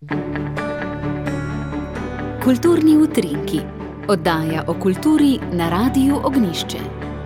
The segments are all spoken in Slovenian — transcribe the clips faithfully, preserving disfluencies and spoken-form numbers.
Kulturni utrinki. Oddaja o kulturi na Radiu Ognjišče.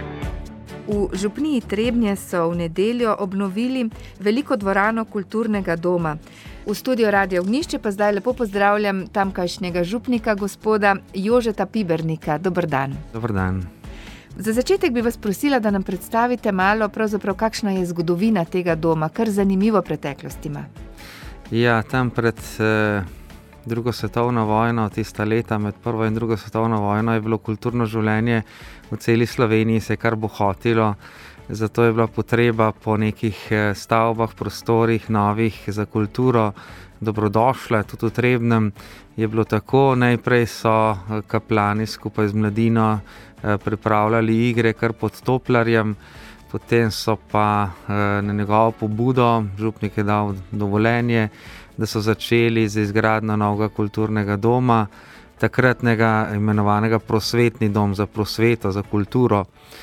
V župniji Trebnje so v nedeljo obnovili veliko dvorano kulturnega doma. V studiu Radia Ognjišče pa zdaj lepo pozdravljam tamkajšnjega župnika, gospoda Jožeta Pibernika. Dober dan. Dober dan. Za začetek bi vas prosila, da nam predstavite malo, pravzaprav kakšna je zgodovina tega doma, kar zanimivo preteklost ima. Ja, tam pred eh, drugo svetovno vojno, tista leta med prvo in drugo svetovno vojno, je bilo kulturno življenje v celi Sloveniji se je kar bohotilo, zato je bila potreba po nekih stavbah, prostorih, novih za kulturo dobrodošla. Tudi v Trebnjem je bilo tako, najprej so kaplani skupaj z mladino pripravljali igre kar pod Toplarjem, potem so pa na njegovo pobudo, župnik je dal dovoljenje, da so začeli z izgradnjo novega kulturnega doma, takratnega imenovanega prosvetni dom za prosveto, za kulturo.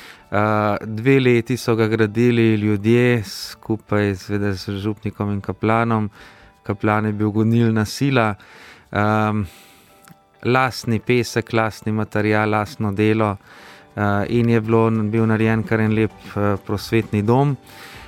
Dve leti so ga gradili ljudje skupaj z, z župnikom in kaplanom. Kaplan je bil gonilna sila, um, lastni pesek, lastni material, lastno delo uh, in je bilo, bil narejen kar en lep uh, prosvetni dom.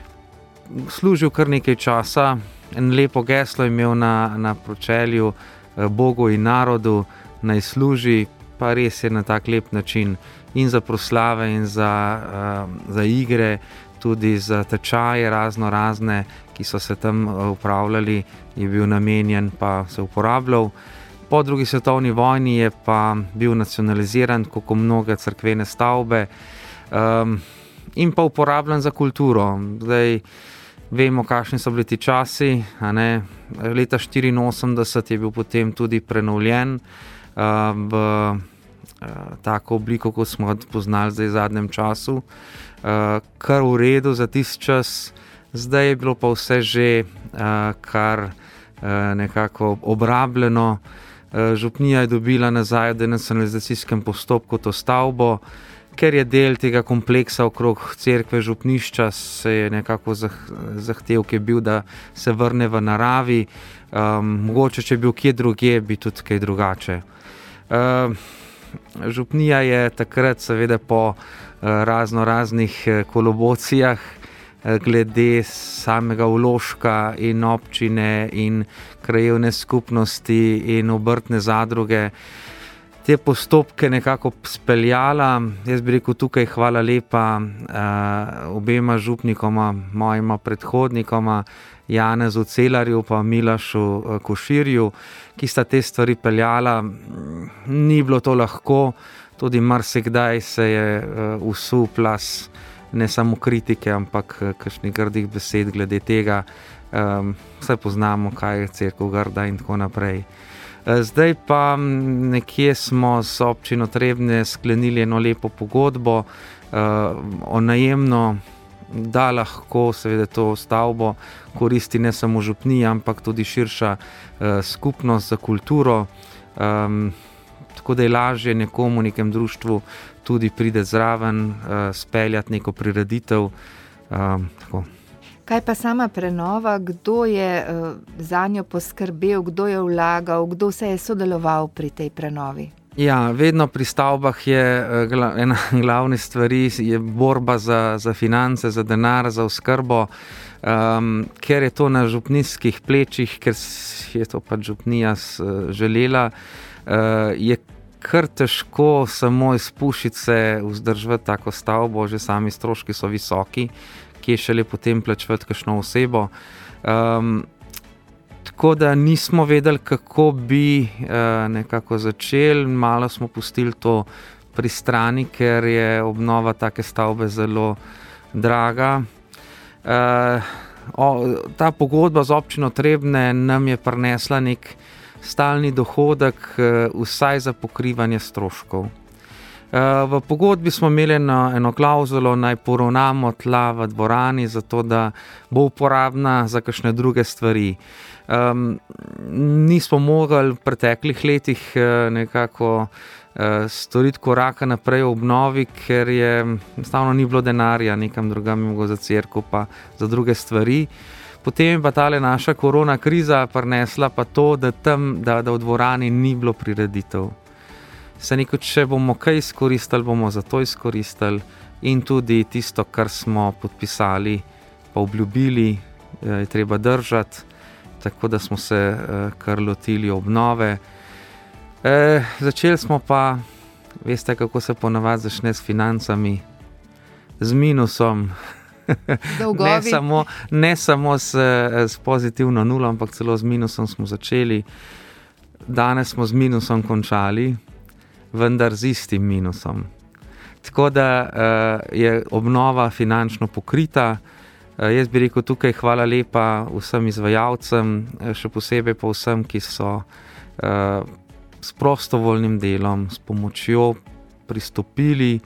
Služil kar nekaj časa, en lepo geslo imel na, na pročelju uh, Bogu in narodu, naj služi, pa res je na tak lep način in za proslave in za, uh, za igre, tudi za tečaje razno razne, ki so se tam upravljali, je bil namenjen pa se uporabljal. Po drugi svetovni vojni je pa bil nacionaliziran, kot mnoge cerkvene stavbe, um, in pa uporabljen za kulturo. Zdaj vemo, kakšni so bili ti časi, a ne? Leta štiriinosemdeset je bil potem tudi prenovljen uh, v uh, tako obliko, kot smo ga poznali zdaj v zadnjem času. Uh, kar v redu za tisti čas, zdaj je bilo pa vse že uh, kar uh, nekako obrabljeno. Uh, župnija je dobila nazaj v denacionalizacijskem postopku to stavbo, ker je del tega kompleksa okrog cerkve župnišča, se je nekako zah, zahtevk je bil, da se vrne v naravi. Um, mogoče, če bi bil kje drugje, bi tudi kaj drugače. Uh, župnija je takrat seveda po razno raznih kolobocijah glede samega vložka in občine in krajevne skupnosti in obrtne zadruge te postopke nekako speljala. Jaz bi rekel tukaj hvala lepa uh, obema župnikoma, mojima predhodnikoma, Janezu Celarju pa Milašu uh, Koširju, ki sta te stvari peljala. Ni bilo to lahko, tudi marsikdaj se je uh, usul plas ne samo kritike, ampak uh, kakšnih grdih besed glede tega. Um, vse poznamo, kaj je cerkev grda in tako naprej. Uh, zdaj pa nekje smo z občino Trebnje sklenili eno lepo pogodbo uh, o najemno, da lahko seveda to stavbo koristi ne samo župnija, ampak tudi širša uh, skupnost za kulturo. Um, tako da je lažje nekomu, nekem društvu tudi pride zraven, uh, speljati neko prireditev. Um, tako. Kaj pa sama prenova, kdo je uh, za njo poskrbel, kdo je vlagal, kdo se je sodeloval pri tej prenovi? Ja, vedno pri stavbah je uh, ena glavnih stvari, je borba za, za finance, za denar, za oskrbo, um, ker je to na župnijskih plečih, ker je to pač župnija uh, želela, uh, je kar težko samo iz pušice vzdrževati tako stavbo, že sami stroški so visoki, ki je šele potem plačevati kakšno osebo. Um, tako da nismo vedeli, kako bi uh, nekako začeli, malo smo pustili to pri strani, ker je obnova take stavbe zelo draga. Uh, o, ta pogodba z občino Trebnje nam je prinesla nek stalni dohodek, vsaj za pokrivanje stroškov. V pogodbi smo imeli eno, eno klauzulo, naj poravnamo tla v dvorani, zato da bo uporabna za kakšne druge stvari. Um, nismo mogli v preteklih letih nekako uh, storiti koraka naprej v obnovi, ker je enostavno ni bilo denarja, nekam drugam je mogo za cerkev pa za druge stvari. Potem je pa tale naša korona kriza prinesla pa to, da tam, da, da v dvorani ni bilo prireditev. Se neko, če bomo kaj izkoristili, bomo za to izkoristili in tudi tisto, kar smo podpisali, pa obljubili, je treba držati, tako da smo se kar lotili obnove. E, začeli smo pa, veste, kako se ponavadi začne s financami, z minusom. Ne samo, ne samo s, s pozitivno nulo, ampak celo z minusom smo začeli. Danes smo z minusom končali, vendar z istim minusom. Tako da uh, je obnova finančno pokrita. Uh, jaz bi rekel tukaj hvala lepa vsem izvajalcem, še posebej pa vsem, ki so uh, s prostovoljnim delom, s pomočjo pristopili.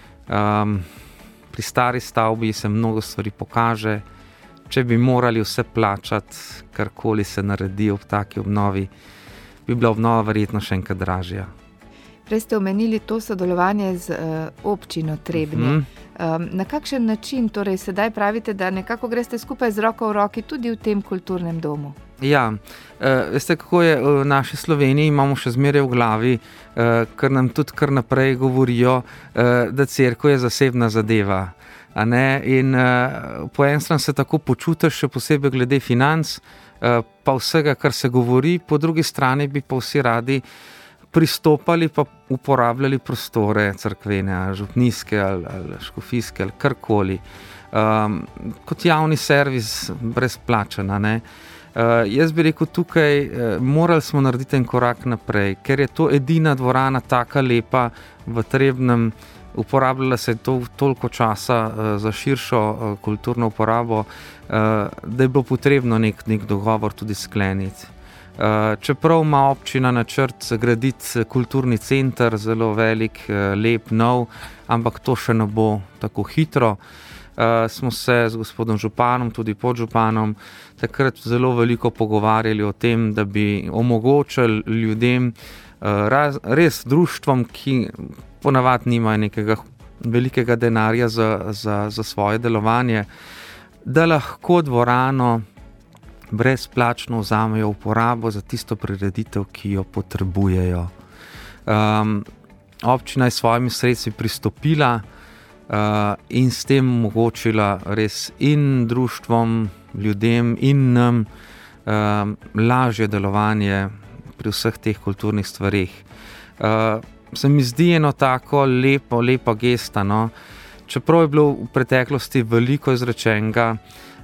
Um, pri stari stavbi se mnogo stvari pokaže. Če bi morali vse plačati, karkoli se naredi ob taki obnovi, bi bila obnova verjetno še enkrat dražja. Prej ste omenili to sodelovanje z uh, občino Trebnje. Mm. Um, na kakšen način, torej sedaj pravite, da nekako greste skupaj z roko v roki tudi v tem kulturnem domu? Ja, uh, veste, kako je v naši Sloveniji, imamo še zmeraj v glavi, uh, ker nam tudi kar naprej govorijo, uh, da cerkev je zasebna zadeva. A ne? In uh, po eni strani se tako počutiš, še posebej glede financ, uh, pa vsega, kar se govori, po drugi strani bi pa vsi radi pristopali pa uporabljali prostore cerkvene, župnijske ali, ali škofijske ali karkoli. Um, kot javni servis brezplačen, ne? Uh, jaz bi rekel tukaj, uh, morali smo narediti en korak naprej, ker je to edina dvorana taka lepa v Trebnjem, uporabljala se je to toliko časa uh, za širšo uh, kulturno uporabo, uh, da je bilo potrebno nek, nek dogovor tudi skleniti. Uh, čeprav ima občina načrt zgraditi kulturni center, zelo velik, uh, lep, nov, ampak to še ne bo tako hitro. Uh, smo se z gospodom županom, tudi podžupanom, takrat zelo veliko pogovarjali o tem, da bi omogočili ljudem, uh, raz, res društvom, ki ponavadi nimajo nekega velikega denarja za, za, za svoje delovanje, da lahko dvorano brezplačno vzamejo uporabo za tisto prireditev, ki jo potrebujejo. Um, občina je s svojimi sredstvi pristopila uh, in s tem omogočila res in društvom, ljudem in nam um, lažje delovanje pri vseh teh kulturnih stvareh. Uh, se mi zdi eno tako lepo, lepa gesta, no? Čeprav je bilo v preteklosti veliko izrečenega,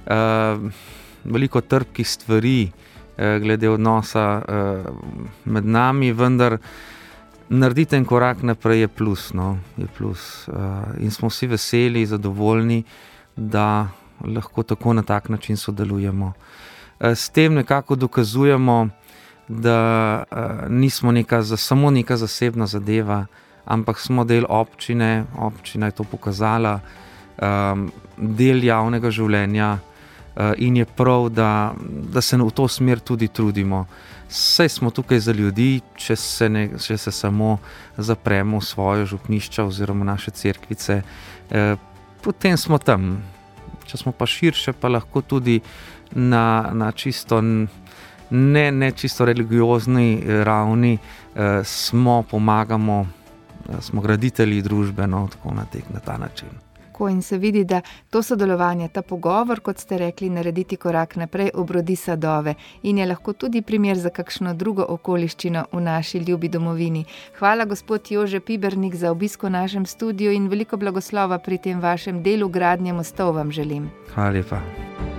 uh, veliko trpkih stvari eh, glede odnosa eh, med nami, vendar narediti en korak naprej je plus, no, je plus. Eh, in smo vsi veseli, zadovoljni, da lahko tako na tak način sodelujemo. Eh, s tem nekako dokazujemo, da eh, nismo neka, samo neka zasebna zadeva, ampak smo del občine, občina je to pokazala, eh, del javnega življenja, in je prav, da, da se v to smer tudi trudimo. Saj smo tukaj za ljudi, če se, ne, če se samo zapremo v svoje župnišča oziroma naše cerkvice, eh, potem smo tam. Če smo pa širše, pa lahko tudi na, na čisto, ne, ne čisto religiozni ravni eh, smo, pomagamo, eh, smo graditelji družbe, no, tako na, tek, na ta način. In se vidi, da to sodelovanje, ta pogovor, kot ste rekli, narediti korak naprej, obrodi sadove in je lahko tudi primer za kakšno drugo okoliščino v naši ljubi domovini. Hvala, gospod Jože Pibernik, za obisk v našem studiu in veliko blagoslova pri tem vašem delu gradnje mostov vam želim. Hvala lepa.